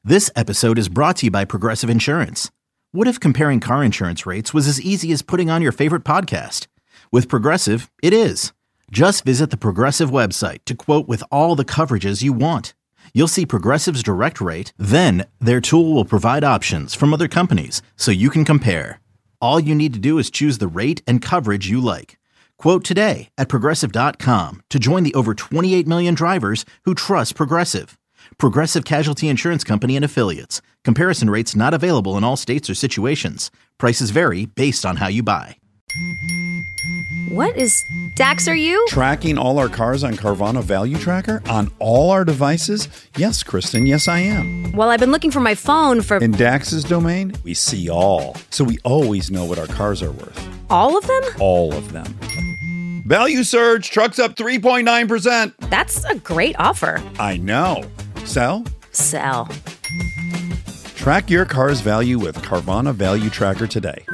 This episode is brought to you by Progressive Insurance. What if comparing car insurance rates was as easy as putting on your favorite podcast? With Progressive, it is. Just visit the Progressive website to quote with all the coverages you want. You'll see Progressive's direct rate, then their tool will provide options from other companies so you can compare. All you need to do is choose the rate and coverage you like. Quote today at Progressive.com to join the over 28 million drivers who trust Progressive. Progressive Casualty Insurance Company and Affiliates. Comparison rates not available in all states or situations. Prices vary based on how you buy. What is... Dax, are you? Tracking all our cars on Carvana Value Tracker on all our devices? Yes, Kristen, yes I am. Well, I've been looking for my phone for... In Dax's domain, we see all. So we always know what our cars are worth. All of them? All of them. Value surge, trucks up 3.9%. That's a great offer. I know. Sell? Sell. Track your car's value with Carvana Value Tracker today.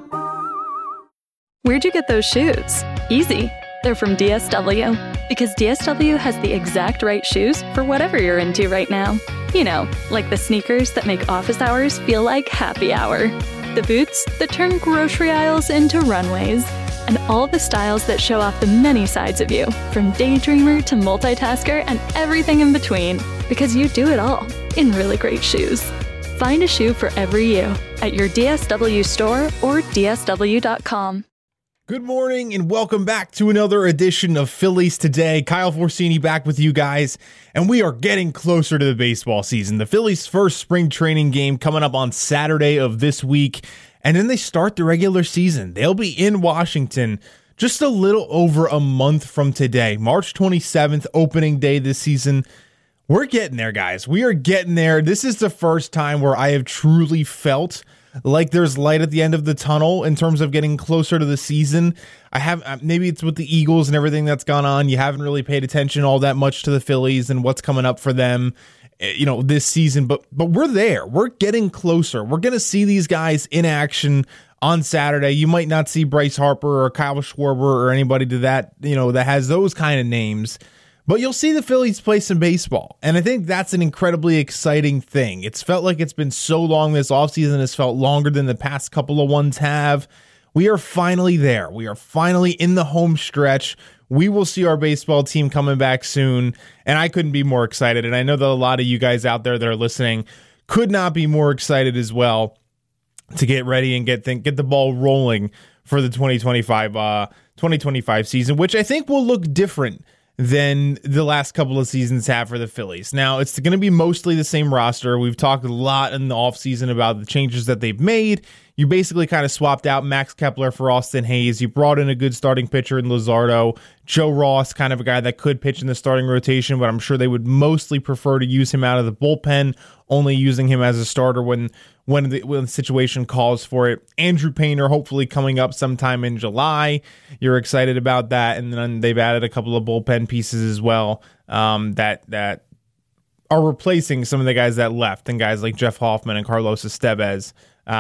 Where'd you get those shoes? Easy. They're from DSW. Because DSW has the exact right shoes for whatever you're into right now. You know, like the sneakers that make office hours feel like happy hour. The boots that turn grocery aisles into runways. And all the styles that show off the many sides of you, from daydreamer to multitasker and everything in between. Because you do it all in really great shoes. Find a shoe for every you at your DSW store or DSW.com. Good morning and welcome back to another edition of Phillies Today. Kyle Forsini back with you guys, and we are getting closer to the baseball season. The Phillies' first spring training game coming up on Saturday of this week, and then they start the regular season. They'll be in Washington just a little over a month from today, March 27th, opening day this season. We're getting there, guys. We are getting there. This is the first time where I have truly felt like there's light at the end of the tunnel in terms of getting closer to the season. Maybe it's with the Eagles and everything that's gone on. You haven't really paid attention all that much to the Phillies and what's coming up for them, this season. But we're there. We're getting closer. We're going to see these guys in action on Saturday. You might not see Bryce Harper or Kyle Schwarber or anybody to that, that has those kind of names. But you'll see the Phillies play some baseball, and I think that's an incredibly exciting thing. It's felt like it's been so long this offseason. It's felt longer than the past couple of ones have. We are finally there. We are finally in the home stretch. We will see our baseball team coming back soon, and I couldn't be more excited. And I know that a lot of you guys out there that are listening could not be more excited as well to get ready and get the ball rolling for the 2025 season, which I think will look different than the last couple of seasons have for the Phillies. Now, it's going to be mostly the same roster. We've talked a lot in the offseason about the changes that they've made. You basically kind of swapped out Max Kepler for Austin Hayes. You brought in a good starting pitcher in Luzardo. Joe Ross, kind of a guy that could pitch in the starting rotation, but I'm sure they would mostly prefer to use him out of the bullpen, only using him as a starter when the situation calls for it. Andrew Painter hopefully coming up sometime in July. You're excited about that. And then they've added a couple of bullpen pieces as well that are replacing some of the guys that left, and guys like Jeff Hoffman and Carlos Estevez.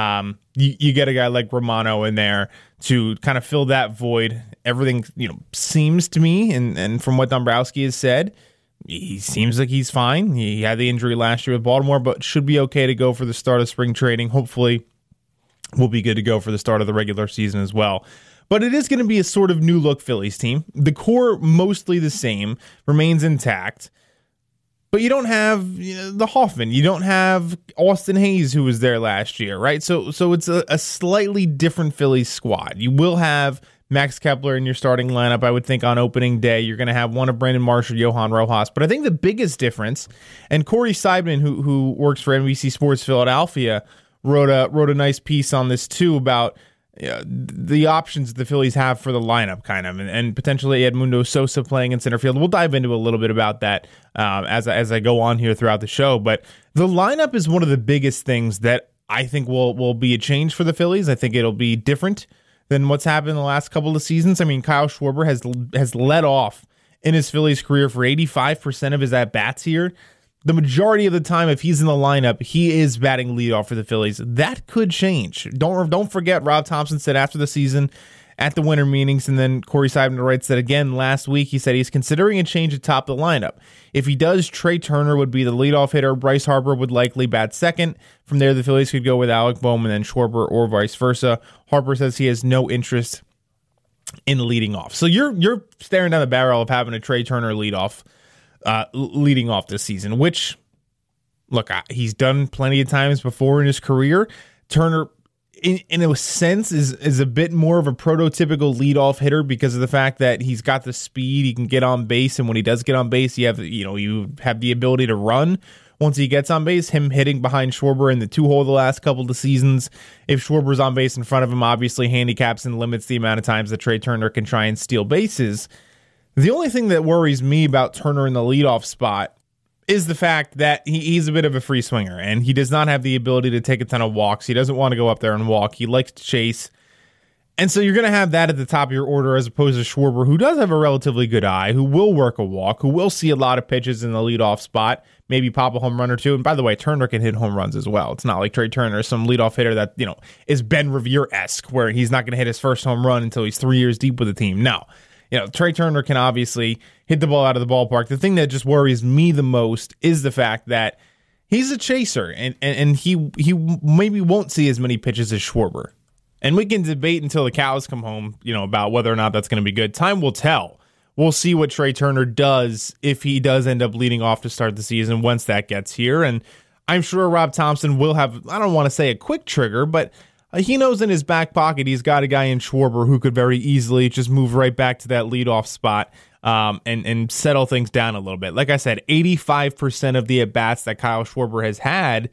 You get a guy like Romano in there to kind of fill that void. Everything, seems to me, and from what Dombrowski has said, he seems like he's fine. He had the injury last year with Baltimore, but should be okay to go for the start of spring training. Hopefully, we'll be good to go for the start of the regular season as well. But it is going to be a sort of new look Phillies team. The core, mostly the same, remains intact. But you don't have the Hoffman. You don't have Austin Hayes, who was there last year, right? So it's a slightly different Phillies squad. You will have Max Kepler in your starting lineup, I would think, on opening day. You're going to have one of Brandon Marsh or Johan Rojas. But I think the biggest difference, and Corey Seidman, who works for NBC Sports Philadelphia, wrote a nice piece on this too about the options the Phillies have for the lineup, kind of, and potentially Edmundo Sosa playing in center field. We'll dive into a little bit about that as I go on here throughout the show. But the lineup is one of the biggest things that I think will be a change for the Phillies. I think it'll be different than what's happened in the last couple of seasons. I mean, Kyle Schwarber has led off in his Phillies career for 85% of his at-bats here. The majority of the time, if he's in the lineup, he is batting leadoff for the Phillies. That could change. Don't forget, Rob Thompson said after the season, at the winter meetings. And then Corey Seidman writes that again last week. He said he's considering a change atop the lineup. If he does, Trey Turner would be the leadoff hitter. Bryce Harper would likely bat second. From there, the Phillies could go with Alec Bohm and then Schwarber, or vice versa. Harper says he has no interest in leading off. So you're staring down the barrel of having a Trey Turner leading off this season, which, look, he's done plenty of times before in his career. Turner, in a sense, is a bit more of a prototypical leadoff hitter because of the fact that he's got the speed, he can get on base, and when he does get on base, you have the ability to run. Once he gets on base, him hitting behind Schwarber in the 2-hole the last couple of seasons, if Schwarber's on base in front of him, obviously handicaps and limits the amount of times that Trey Turner can try and steal bases. The only thing that worries me about Turner in the leadoff spot is the fact that he's a bit of a free swinger, and he does not have the ability to take a ton of walks. He doesn't want to go up there and walk. He likes to chase. And so you're going to have that at the top of your order as opposed to Schwarber, who does have a relatively good eye, who will work a walk, who will see a lot of pitches in the leadoff spot, maybe pop a home run or two. And by the way, Turner can hit home runs as well. It's not like Trey Turner is some leadoff hitter that, is Ben Revere-esque, where he's not going to hit his first home run until he's 3 years deep with the team. No. Trey Turner can obviously hit the ball out of the ballpark. The thing that just worries me the most is the fact that he's a chaser, and he maybe won't see as many pitches as Schwarber. And we can debate until the cows come home, about whether or not that's going to be good. Time will tell. We'll see what Trey Turner does if he does end up leading off to start the season once that gets here. And I'm sure Rob Thompson will have, I don't want to say a quick trigger, but he knows in his back pocket he's got a guy in Schwarber who could very easily just move right back to that leadoff spot and settle things down a little bit. Like I said, 85% of the at-bats that Kyle Schwarber has had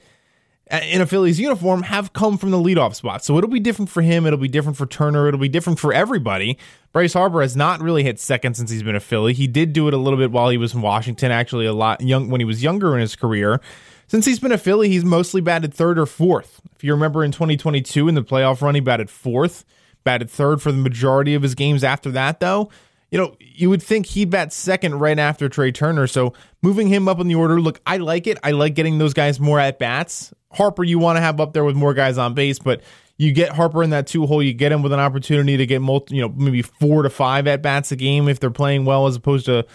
in a Phillies uniform have come from the leadoff spot. So it'll be different for him. It'll be different for Turner. It'll be different for everybody. Bryce Harper has not really hit second since he's been a Philly. He did do it a little bit while he was in Washington, actually a lot when he was younger in his career. Since he's been a Philly, he's mostly batted third or fourth. If you remember in 2022 in the playoff run, he batted fourth, batted third for the majority of his games after that, though. You would think he'd bat second right after Trey Turner. So moving him up in the order, look, I like it. I like getting those guys more at bats. Harper, you want to have up there with more guys on base, but you get Harper in that 2-hole, you get him with an opportunity to get maybe 4 to 5 at bats a game if they're playing well, as opposed to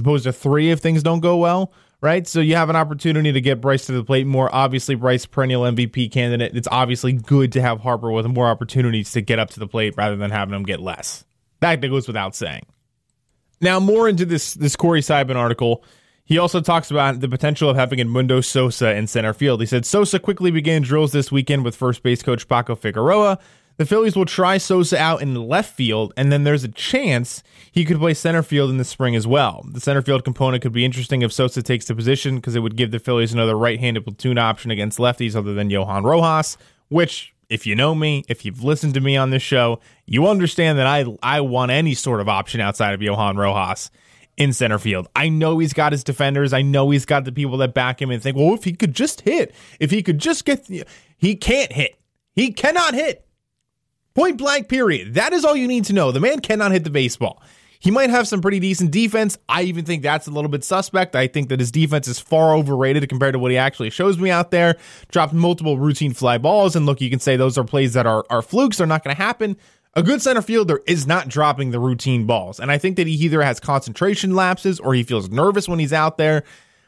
3 if things don't go well. Right? So you have an opportunity to get Bryce to the plate more. Obviously, Bryce, perennial MVP candidate. It's obviously good to have Harper with more opportunities to get up to the plate rather than having him get less. That goes without saying. Now, more into this Corey Seidman article. He also talks about the potential of having Edmundo Sosa in center field. He said, Sosa quickly began drills this weekend with first base coach Paco Figueroa. The Phillies will try Sosa out in left field, and then there's a chance he could play center field in the spring as well. The center field component could be interesting if Sosa takes the position because it would give the Phillies another right-handed platoon option against lefties other than Johan Rojas, which, if you know me, if you've listened to me on this show, you understand that I want any sort of option outside of Johan Rojas in center field. I know he's got his defenders. I know he's got the people that back him and think, well, if he could just hit, if he could just get... He can't hit. He cannot hit. Point blank, period. That is all you need to know. The man cannot hit the baseball. He might have some pretty decent defense. I even think that's a little bit suspect. I think that his defense is far overrated compared to what he actually shows me out there. Dropped multiple routine fly balls, and look, you can say those are plays that are flukes. They're not going to happen. A good center fielder is not dropping the routine balls, and I think that he either has concentration lapses or he feels nervous when he's out there.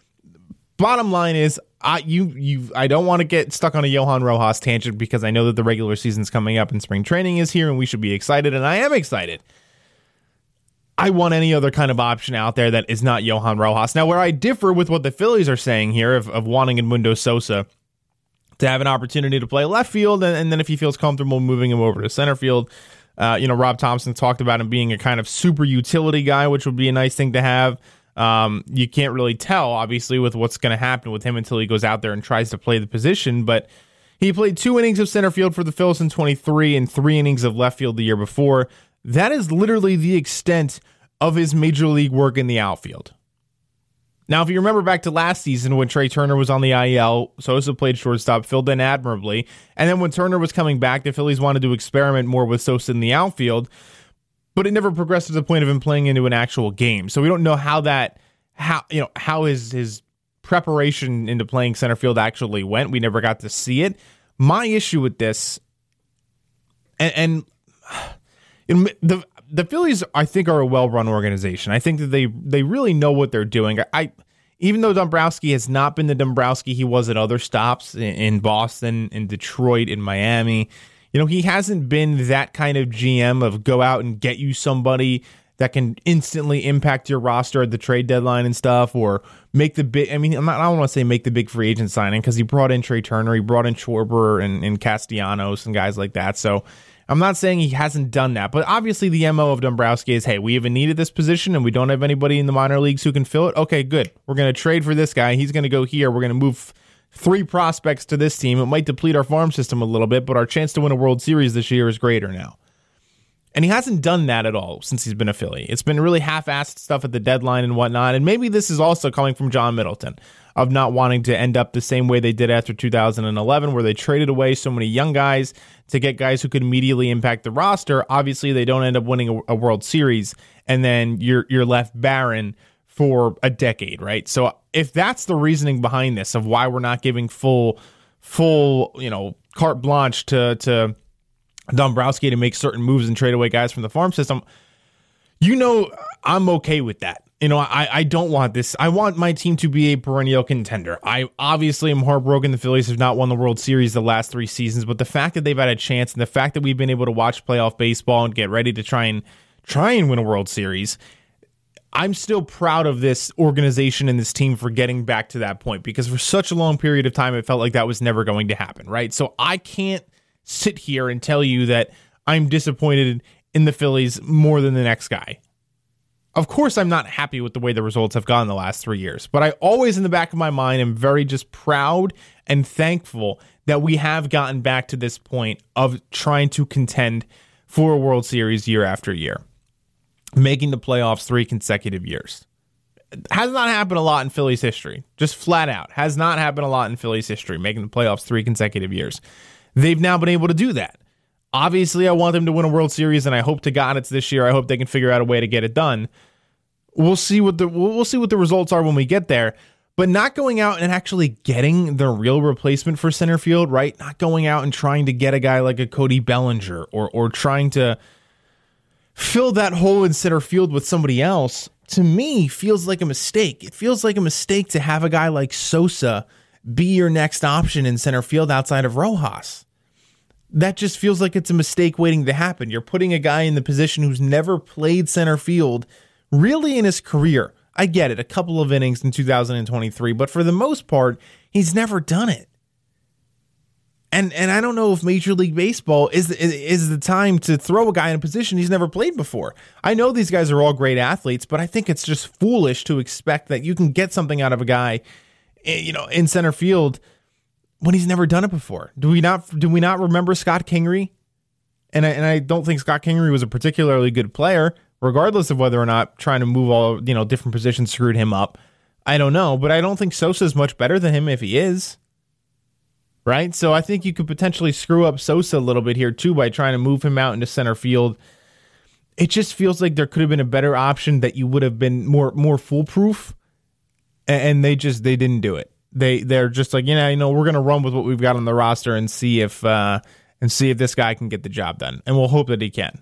Bottom line is, I don't want to get stuck on a Johan Rojas tangent because I know that the regular season's coming up and spring training is here and we should be excited, and I am excited. I want any other kind of option out there that is not Johan Rojas. Now, where I differ with what the Phillies are saying here of wanting Edmundo Sosa to have an opportunity to play left field, and then if he feels comfortable moving him over to center field, Rob Thompson talked about him being a kind of super utility guy, which would be a nice thing to have. You can't really tell, obviously, with what's going to happen with him until he goes out there and tries to play the position, but he played 2 innings of center field for the Phillies in 23 and 3 innings of left field the year before. That is literally the extent of his major league work in the outfield. Now, if you remember back to last season when Trey Turner was on the IL, Sosa played shortstop, filled in admirably, and then when Turner was coming back, the Phillies wanted to experiment more with Sosa in the outfield, but it never progressed to the point of him playing into an actual game. So we don't know how his preparation into playing center field actually went. We never got to see it. My issue with this, and The Phillies, I think, are a well-run organization. I think that they really know what they're doing. Even though Dombrowski has not been the Dombrowski he was at other stops in Boston, in Detroit, in Miami, he hasn't been that kind of GM of go out and get you somebody that can instantly impact your roster at the trade deadline and stuff, or make the big. I don't want to say make the big free agent signing, because he brought in Trey Turner, he brought in Schwarber and Castellanos and guys like that. So I'm not saying he hasn't done that, but obviously the MO of Dombrowski is, hey, we haven't needed this position and we don't have anybody in the minor leagues who can fill it. Okay, good. We're going to trade for this guy. He's going to go here. We're going to move 3 prospects to this team. It might deplete our farm system a little bit, but our chance to win a World Series this year is greater now. And he hasn't done that at all since he's been a Philly. It's been really half-assed stuff at the deadline and whatnot. And maybe this is also coming from John Middleton, of not wanting to end up the same way they did after 2011, where they traded away so many young guys to get guys who could immediately impact the roster. Obviously, they don't end up winning a World Series, and then you're left barren for a decade, right? So if that's the reasoning behind this, of why we're not giving full carte blanche to Dombrowski to make certain moves and trade away guys from the farm system, I'm okay with that. I don't want this. I want my team to be a perennial contender. I obviously am heartbroken the Phillies have not won the World Series the last 3 seasons, but the fact that they've had a chance and the fact that we've been able to watch playoff baseball and get ready to try and win a World Series, I'm still proud of this organization and this team for getting back to that point, because for such a long period of time, it felt like that was never going to happen, right? So I can't sit here and tell you that I'm disappointed in the Phillies more than the next guy. Of course, I'm not happy with the way the results have gone the last 3 years, but I always in the back of my mind am very just proud and thankful that we have gotten back to this point of trying to contend for a World Series year after year, making the playoffs 3 consecutive years. Has not happened a lot in Phillies history, just flat out. Has not happened a lot in Phillies history, making the playoffs 3 consecutive years. They've now been able to do that. Obviously, I want them to win a World Series, and I hope to God it's this year. I hope they can figure out a way to get it done. We'll see what the results are when we get there. But not going out and actually getting the real replacement for center field, right? Not going out and trying to get a guy like a Cody Bellinger or trying to fill that hole in center field with somebody else, to me, feels like a mistake. It feels like a mistake to have a guy like Sosa be your next option in center field outside of Rojas. That just feels like it's a mistake waiting to happen. You're putting a guy in the position who's never played center field really in his career. I get it, a couple of innings in 2023, but for the most part, he's never done it. And I don't know if Major League Baseball is the time to throw a guy in a position he's never played before. I know these guys are all great athletes, but I think it's just foolish to expect that you can get something out of a guy, in center field when he's never done it before. Do we not remember Scott Kingery? And I don't think Scott Kingery was a particularly good player, regardless of whether or not trying to move all different positions screwed him up. I don't know, but I don't think Sosa is much better than him if he is. Right? So I think you could potentially screw up Sosa a little bit here too by trying to move him out into center field. It just feels like there could have been a better option that you would have been more foolproof. And they didn't do it. They're just like, we're going to run with what we've got on the roster and see if this guy can get the job done. And we'll hope that he can.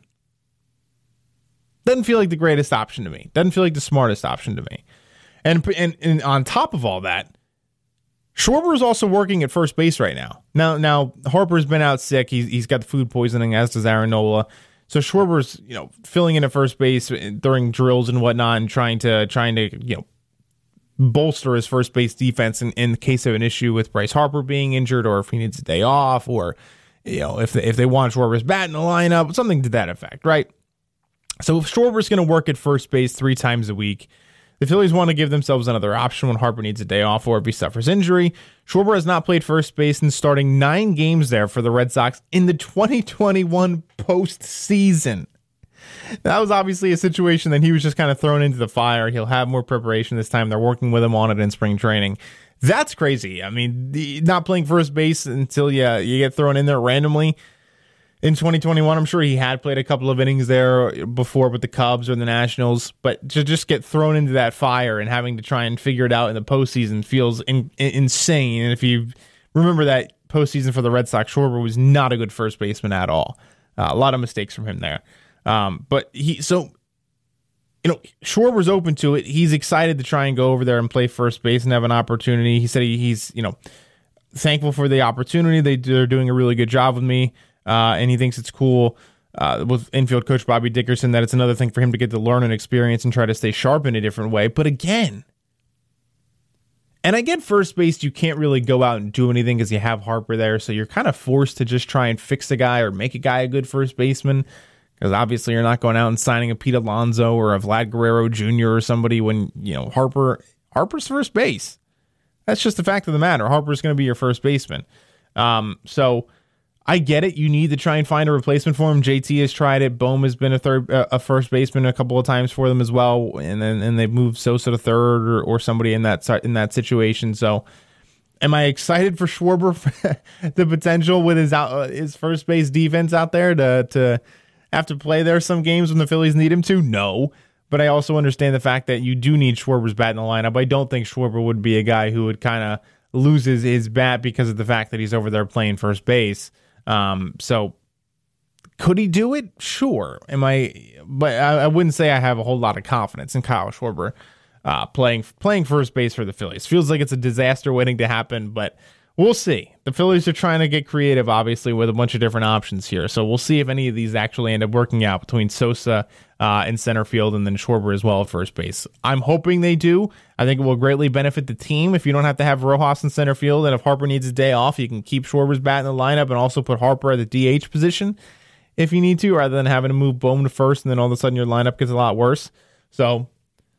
Doesn't feel like the greatest option to me. Doesn't feel like the smartest option to me. And on top of all that, Schwarber is also working at first base right now. Now Harper's been out sick. He's got the food poisoning, as does Aaron Nola. So Schwarber's filling in at first base during drills and whatnot, and trying to bolster his first base defense in the case of an issue with Bryce Harper being injured, or if he needs a day off, or if they want Schwarber's bat in the lineup, something to that effect, right? So if Schwarber's going to work at first base 3 times a week, the Phillies want to give themselves another option when Harper needs a day off or if he suffers injury. Schwarber has not played first base in starting 9 games there for the Red Sox in the 2021 postseason. That was obviously a situation that he was just kind of thrown into the fire. He'll have more preparation this time. They're working with him on it in spring training. That's crazy. I mean, not playing first base until you get thrown in there randomly. In 2021, I'm sure he had played a couple of innings there before with the Cubs or the Nationals, but to just get thrown into that fire and having to try and figure it out in the postseason feels insane. And if you remember that postseason for the Red Sox, Schwarber was not a good first baseman at all. A lot of mistakes from him there. But Schwarber's open to it. He's excited to try and go over there and play first base and have an opportunity. He said he's thankful for the opportunity. They're doing a really good job with me, and he thinks it's cool with infield coach Bobby Dickerson that it's another thing for him to get to learn and experience and try to stay sharp in a different way. But again, and I get first base, you can't really go out and do anything because you have Harper there, so you're kind of forced to just try and fix a guy or make a guy a good first baseman. Because obviously you're not going out and signing a Pete Alonso or a Vlad Guerrero Jr. or somebody when, Harper's first base. That's just the fact of the matter. Harper's going to be your first baseman. So I get it. You need to try and find a replacement for him. JT has tried it. Bohm has been a first baseman a couple of times for them as well. And they've moved Sosa to third or somebody in that situation. So am I excited for Schwarber, the potential with his first base defense out there to have to play there some games when the Phillies need him to? No. But I also understand the fact that you do need Schwarber's bat in the lineup. I don't think Schwarber would be a guy who would kind of lose his bat because of the fact that he's over there playing first base. So could he do it? Sure. But I wouldn't say I have a whole lot of confidence in Kyle Schwarber playing first base for the Phillies. Feels like it's a disaster waiting to happen, but we'll see. The Phillies are trying to get creative, obviously, with a bunch of different options here. So we'll see if any of these actually end up working out between Sosa in center field and then Schwarber as well at first base. I'm hoping they do. I think it will greatly benefit the team if you don't have to have Rojas in center field. And if Harper needs a day off, you can keep Schwarber's bat in the lineup and also put Harper at the DH position if you need to, rather than having to move Bohm to first and then all of a sudden your lineup gets a lot worse. So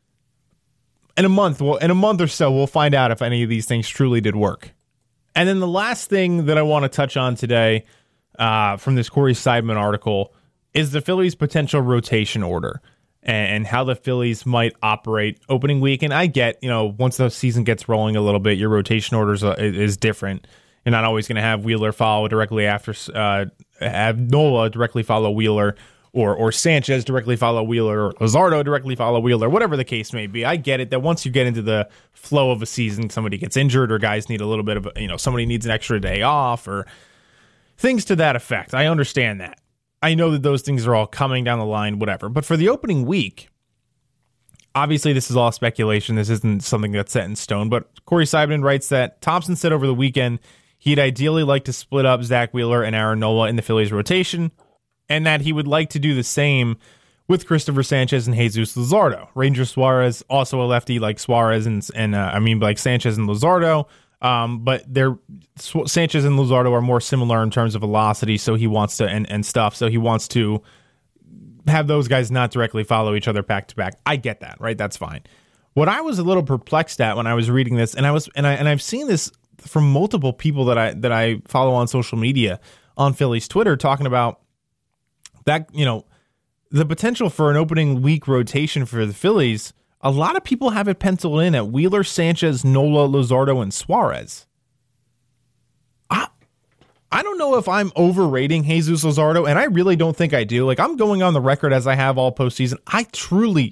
in a month or so, we'll find out if any of these things truly did work. And then the last thing that I want to touch on today from this Corey Seidman article is the Phillies' potential rotation order and how the Phillies might operate opening week. And I get, once the season gets rolling a little bit, your rotation orders is different. You're not always going to have Wheeler follow directly after, have Nola directly follow Wheeler, or Sanchez directly follow Wheeler, or Luzardo directly follow Wheeler, whatever the case may be. I get it that once you get into the flow of a season, somebody gets injured or guys need a little bit of, somebody needs an extra day off or things to that effect. I understand that. I know that those things are all coming down the line, whatever. But for the opening week, obviously this is all speculation. This isn't something that's set in stone. But Corey Seidman writes that Thompson said over the weekend he'd ideally like to split up Zach Wheeler and Aaron Nola in the Phillies rotation, and that he would like to do the same with Christopher Sanchez and Jesus Luzardo. Ranger Suarez, also a lefty like Suarez like Sanchez and Luzardo, but Sanchez and Luzardo are more similar in terms of velocity, so he wants to and stuff. So he wants to have those guys not directly follow each other back to back. I get that, right? That's fine. What I was a little perplexed at when I was reading this, and I've seen this from multiple people that I follow on social media on Phillies Twitter talking about that, the potential for an opening week rotation for the Phillies. A lot of people have it penciled in at Wheeler, Sanchez, Nola, Luzardo, and Suarez. I don't know if I'm overrating Jesus Luzardo, and I really don't think I do. Like, I'm going on the record as I have all postseason. I truly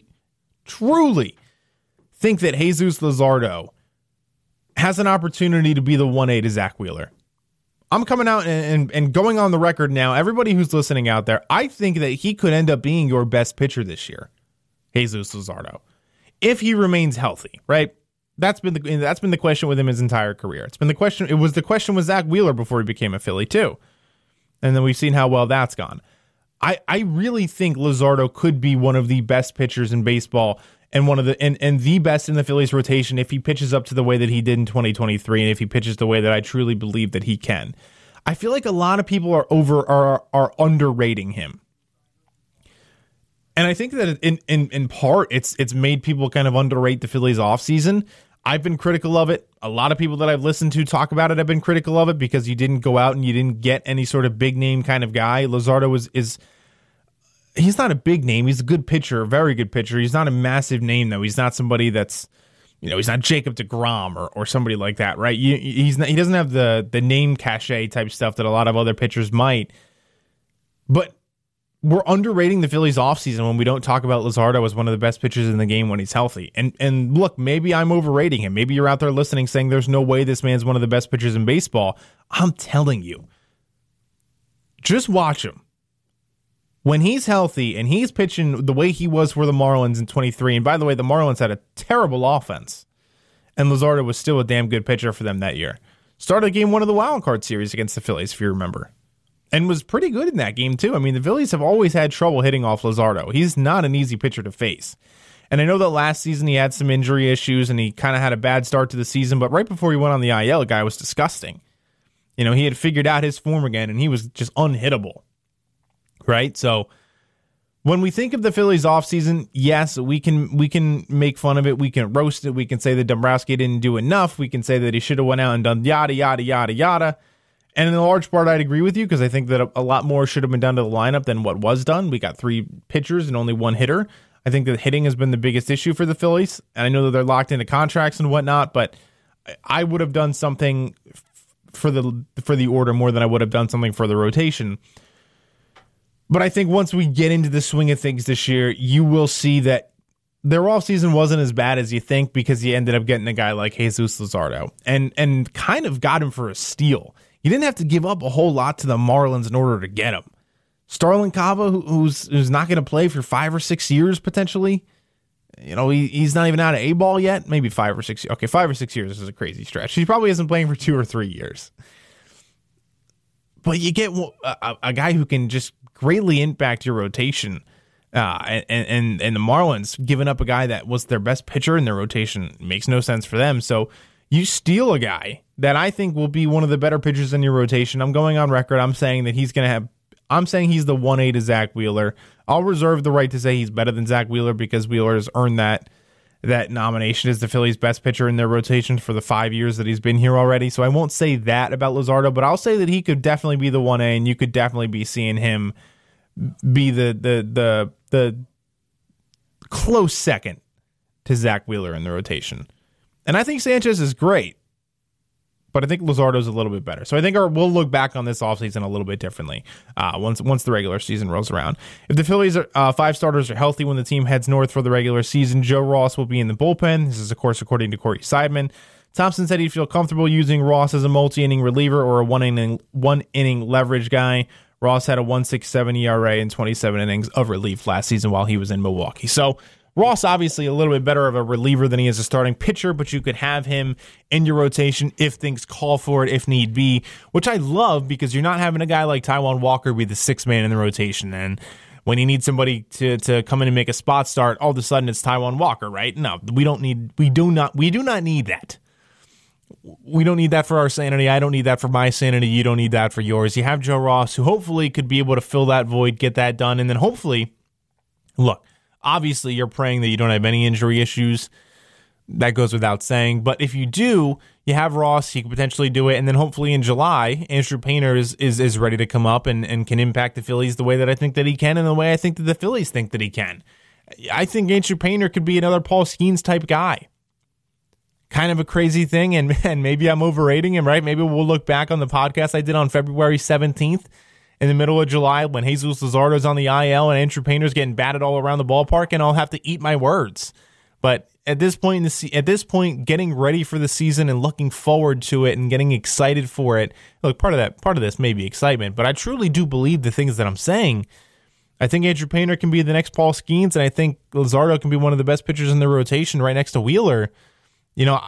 think that Jesus Luzardo has an opportunity to be the 1A to Zach Wheeler. I'm coming out and going on the record now. Everybody who's listening out there, I think that he could end up being your best pitcher this year, Jesus Luzardo, if he remains healthy. Right? That's been the question with him his entire career. It was the question with Zach Wheeler before he became a Philly too, and then we've seen how well that's gone. I really think Luzardo could be one of the best pitchers in baseball and one of the best in the Phillies rotation if he pitches up to the way that he did in 2023 and if he pitches the way that I truly believe that he can. I feel like a lot of people are underrating him. And I think that in part it's made people kind of underrate the Phillies offseason. I've been critical of it. A lot of people that I've listened to talk about it have been critical of it because you didn't go out and you didn't get any sort of big name kind of guy. Luzardo is he's not a big name. He's a good pitcher, a very good pitcher. He's not a massive name, though. He's not somebody that's, he's not Jacob deGrom or somebody like that, right? He doesn't have the name cachet type stuff that a lot of other pitchers might. But we're underrating the Phillies offseason when we don't talk about Luzardo as one of the best pitchers in the game when he's healthy. And look, maybe I'm overrating him. Maybe you're out there listening saying there's no way this man's one of the best pitchers in baseball. I'm telling you. Just watch him. when he's healthy and he's pitching the way he was for the Marlins in 23, and by the way, the Marlins had a terrible offense, and Luzardo was still a damn good pitcher for them that year. Started game 1 of the wild card series against the Phillies, if you remember, and was pretty good in that game too. I mean, the Phillies have always had trouble hitting off Luzardo. He's not an easy pitcher to face. And I know that last season he had some injury issues and he kind of had a bad start to the season, but right before he went on the IL, the guy was disgusting. You know, he had figured out his form again and he was just unhittable. Right? So when we think of the Phillies offseason, yes, we can make fun of it. We can roast it. We can say that Dombrowski didn't do enough. We can say that he should have went out and done yada, yada, yada, yada. And in a large part, I'd agree with you because I think that a lot more should have been done to the lineup than what was done. We got 3 pitchers and only 1 hitter. I think that hitting has been the biggest issue for the Phillies. And I know that they're locked into contracts and whatnot, but I would have done something for the order more than I would have done something for the rotation. But I think once we get into the swing of things this year, you will see that their offseason wasn't as bad as you think because you ended up getting a guy like Jesus Luzardo and kind of got him for a steal. You didn't have to give up a whole lot to the Marlins in order to get him. Starlin Cava, who's not going to play for 5 or 6 years potentially. You know, he's not even out of A-ball yet. Maybe 5 or 6. Okay, 5 or 6 years is a crazy stretch. He probably isn't playing for 2 or 3 years. But you get a guy who can just greatly impact your rotation. And the Marlins giving up a guy that was their best pitcher in their rotation makes no sense for them. So you steal a guy that I think will be one of the better pitchers in your rotation. I'm going on record. I'm saying that he's the 1A to Zach Wheeler. I'll reserve the right to say he's better than Zach Wheeler because Wheeler has earned that nomination as the Phillies' best pitcher in their rotation for the 5 years that he's been here already. So I won't say that about Luzardo, but I'll say that he could definitely be the 1A, and you could definitely be seeing him be the close second to Zach Wheeler in the rotation. And I think Sanchez is great, but I think Luzardo's a little bit better. So I think we'll look back on this offseason a little bit differently once the regular season rolls around. If the Phillies' 5 starters are healthy when the team heads north for the regular season, Joe Ross will be in the bullpen. This is, of course, according to Corey Seidman. Thompson said he'd feel comfortable using Ross as a multi-inning reliever or a one-inning leverage guy. Ross had a 1.67 ERA in 27 innings of relief last season while he was in Milwaukee. So Ross obviously a little bit better of a reliever than he is a starting pitcher, but you could have him in your rotation if things call for it, if need be, which I love because you're not having a guy like Taijuan Walker be the 6th man in the rotation. And when you need somebody to come in and make a spot start, all of a sudden it's Taijuan Walker, right? No, we do not need that. We don't need that for our sanity. I don't need that for my sanity. You don't need that for yours. You have Joe Ross, who hopefully could be able to fill that void, get that done, and then hopefully, look, obviously you're praying that you don't have any injury issues. That goes without saying. But if you do, you have Ross, he could potentially do it, and then hopefully in July, Andrew Painter is ready to come up and can impact the Phillies the way that I think that he can and the way I think that the Phillies think that he can. I think Andrew Painter could be another Paul Skeens type guy. Kind of a crazy thing, and maybe I'm overrating him, right? Maybe we'll look back on the podcast I did on February 17th in the middle of July when Jesus Luzardo's on the IL and Andrew Painter's getting batted all around the ballpark, and I'll have to eat my words. But at this point, getting ready for the season and looking forward to it and getting excited for it, look, part of this may be excitement, but I truly do believe the things that I'm saying. I think Andrew Painter can be the next Paul Skeens, and I think Luzardo can be one of the best pitchers in the rotation right next to Wheeler. You know,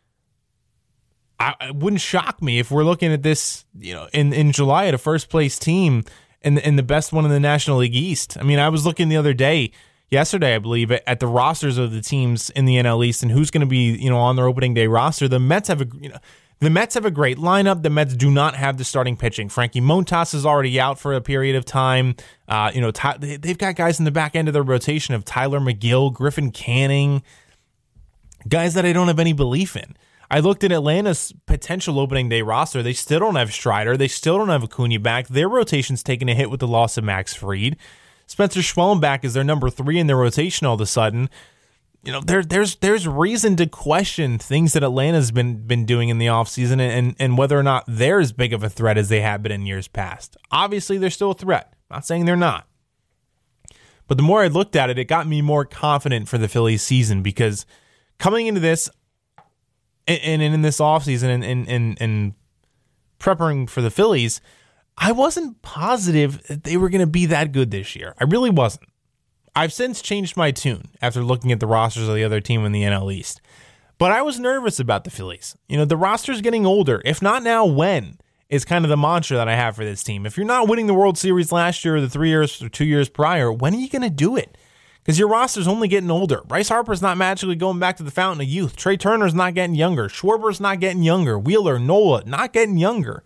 it wouldn't shock me if we're looking at this, you know, in July at a first place team and the best one in the National League East. I mean, I was looking the other day, yesterday, I believe, at the rosters of the teams in the NL East and who's going to be, you know, on their opening day roster. The Mets have a great lineup. The Mets do not have the starting pitching. Frankie Montas is already out for a period of time. They've got guys in the back end of their rotation of Tyler McGill, Griffin Canning, guys that I don't have any belief in. I looked at Atlanta's potential opening day roster. They still don't have Strider. They still don't have Acuna back. Their rotation's taking a hit with the loss of Max Fried. Spencer Schwellenbach is their number 3 in their rotation all of a sudden. You know, there's reason to question things that Atlanta's been doing in the offseason and whether or not they're as big of a threat as they have been in years past. Obviously, they're still a threat. I'm not saying they're not. But the more I looked at it, it got me more confident for the Phillies season because coming into this and in this offseason and preparing for the Phillies, I wasn't positive that they were going to be that good this year. I really wasn't. I've since changed my tune after looking at the rosters of the other team in the NL East. But I was nervous about the Phillies. The roster's getting older. If not now, when? Is kind of the mantra that I have for this team. If you're not winning the World Series last year or the 3 years or 2 years prior, when are you going to do it? Because your roster's only getting older. Bryce Harper's not magically going back to the fountain of youth. Trey Turner's not getting younger. Schwarber's not getting younger. Wheeler, Nola, not getting younger.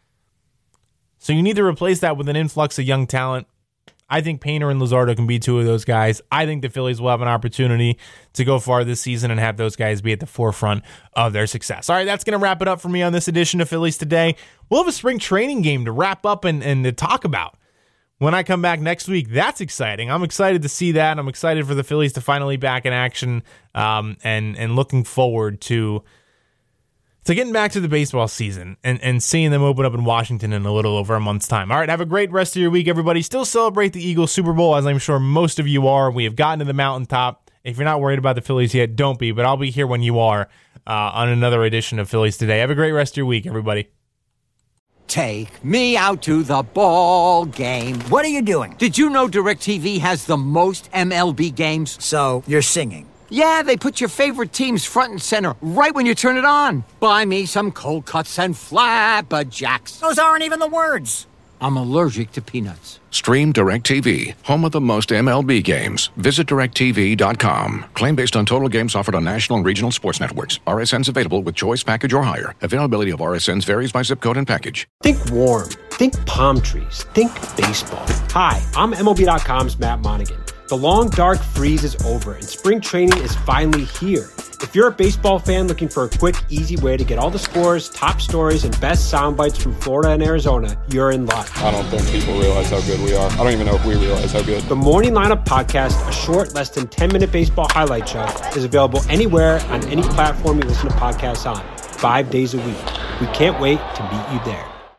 So you need to replace that with an influx of young talent. I think Painter and Luzardo can be two of those guys. I think the Phillies will have an opportunity to go far this season and have those guys be at the forefront of their success. All right, that's going to wrap it up for me on this edition of Phillies Today. We'll have a spring training game to wrap up and to talk about when I come back next week. That's exciting. I'm excited to see that. I'm excited for the Phillies to finally be back in action and looking forward to getting back to the baseball season and seeing them open up in Washington in a little over a month's time. All right, have a great rest of your week, everybody. Still celebrate the Eagles Super Bowl, as I'm sure most of you are. We have gotten to the mountaintop. If you're not worried about the Phillies yet, don't be, but I'll be here when you are on another edition of Phillies Today. Have a great rest of your week, everybody. Take me out to the ball game. What are you doing? Did you know DirecTV has the most MLB games? So, you're singing. Yeah, they put your favorite teams front and center right when you turn it on. Buy me some cold cuts and flapjacks. Those aren't even the words. I'm allergic to peanuts. Stream DirecTV, home of the most MLB games. Visit DirecTV.com. Claim based on total games offered on national and regional sports networks. RSNs available with choice package or higher. Availability of RSNs varies by zip code and package. Think warm. Think palm trees. Think baseball. Hi, I'm MLB.com's Matt Monaghan. The long, dark freeze is over, and spring training is finally here. If you're a baseball fan looking for a quick, easy way to get all the scores, top stories, and best sound bites from Florida and Arizona, you're in luck. I don't think people realize how good we are. I don't even know if we realize how good. The Morning Lineup Podcast, a short, less than 10-minute baseball highlight show, is available anywhere on any platform you listen to podcasts on, 5 days a week. We can't wait to meet you there.